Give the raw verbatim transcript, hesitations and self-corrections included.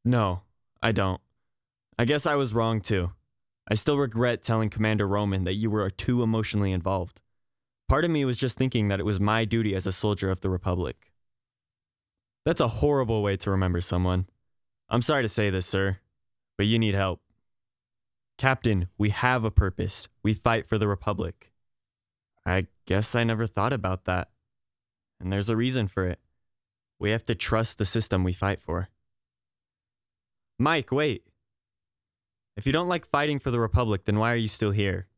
No, I don't. I guess I was wrong too. I still regret telling Commander Roman that you were too emotionally involved. Part of me was just thinking that it was my duty as a soldier of the Republic. That's a horrible way to remember someone. I'm sorry to say this, sir, but you need help. Captain, we have a purpose. We fight for the Republic. I guess I never thought about that. And there's a reason for it. We have to trust the system we fight for. Mike, wait. If you don't like fighting for the Republic, then why are you still here?